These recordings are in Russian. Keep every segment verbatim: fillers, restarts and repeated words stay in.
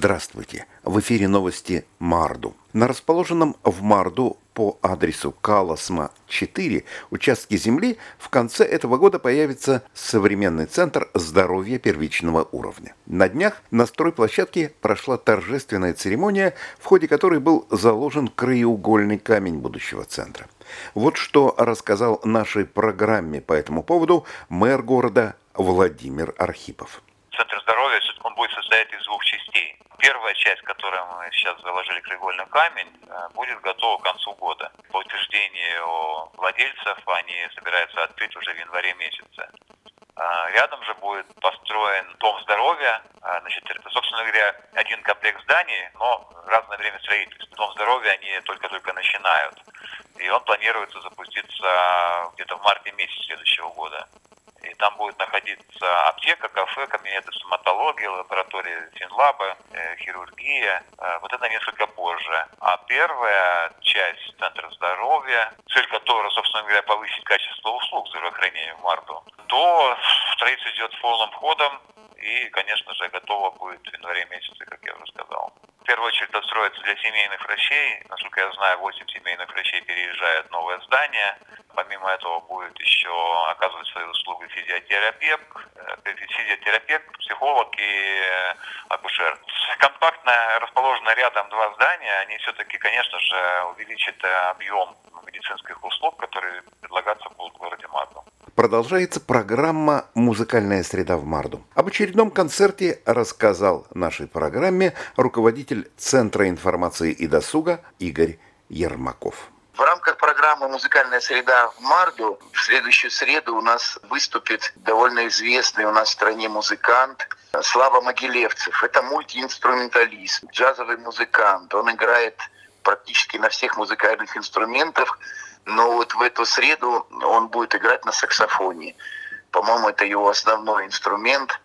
Здравствуйте! В эфире новости Марду. На расположенном в Марду по адресу Каласма четыре участке земли в конце этого года появится современный центр здоровья первичного уровня. На днях на стройплощадке прошла торжественная церемония, в ходе которой был заложен краеугольный камень будущего центра. Вот что рассказал нашей программе по этому поводу мэр города Владимир Архипов. Центр здоровья, он будет состоять из двух частей. Первая часть, в которой мы сейчас заложили краеугольный камень, будет готова к концу года. По утверждению владельцев, они собираются открыть уже в январе месяце. Рядом же будет построен дом здоровья. Значит, это, собственно говоря, один комплекс зданий, но разное время строительства. Дом здоровья они только-только начинают. И он планируется запуститься где-то в марте месяце следующего года. И там будет находиться аптека, кафе, кабинеты стоматологии, лаборатория Финлаба, э, хирургия. Э, вот это несколько позже. А первая часть центра здоровья, цель которой, собственно говоря, повысить качество услуг здравоохранения в Марду, то строительство идет полным ходом и, конечно же, готово будет в январе месяце, как я уже сказал. В первую очередь это строится для семейных врачей. Насколько я знаю, восемь семейных врачей переезжают в новое здание. Помимо этого будет еще оказывать свои услуги физиотерапевт, физиотерапевт, психолог и акушер. Компактно расположены рядом два здания. Они все-таки, конечно же, увеличат объем медицинских услуг, которые предлагаться будут в городе Марду. Продолжается программа «Музыкальная среда в Марду». Об очередном концерте рассказал нашей программе руководитель Центра информации и досуга Игорь Ермаков. В рамках программы «Музыкальная среда в Марду» в следующую среду у нас выступит довольно известный у нас в стране музыкант Слава Могилевцев. Это мультиинструменталист, джазовый музыкант. Он играет практически на всех музыкальных инструментах, но вот в эту среду он будет играть на саксофоне. По-моему, это его основной инструмент.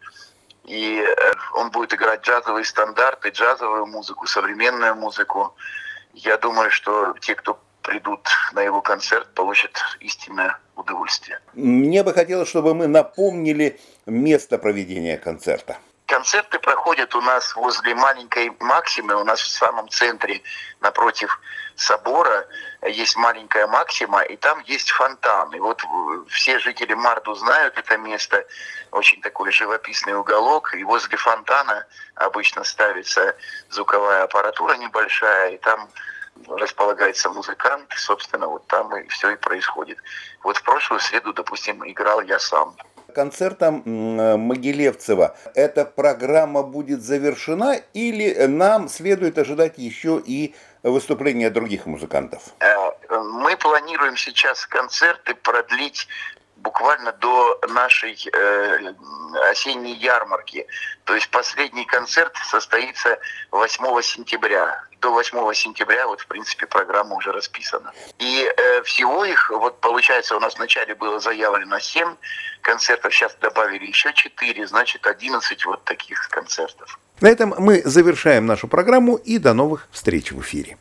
И он будет играть джазовые стандарты, джазовую музыку, современную музыку. Я думаю, что те, кто придут на его концерт, получат истинное удовольствие. Мне бы хотелось, чтобы мы напомнили место проведения концерта. Концерты проходят у нас возле маленькой Максимы, у нас в самом центре, напротив собора, есть маленькая Максима, и там есть фонтан. И вот все жители Марду знают это место, очень такой живописный уголок, и возле фонтана обычно ставится звуковая аппаратура небольшая, и там располагается музыкант, собственно, вот там и все и происходит. Вот в прошлую среду, допустим, играл я сам. Концертом Могилевцева эта программа будет завершена или нам следует ожидать еще и выступления других музыкантов? Мы планируем сейчас концерты продлить буквально до нашей э, осенней ярмарки. То есть последний концерт состоится восьмого сентября. До восьмого сентября вот в принципе программа уже расписана. И э, всего их, вот получается, у нас вначале было заявлено семь концертов, сейчас добавили еще четыре, значит одиннадцать вот таких концертов. На этом мы завершаем нашу программу и до новых встреч в эфире.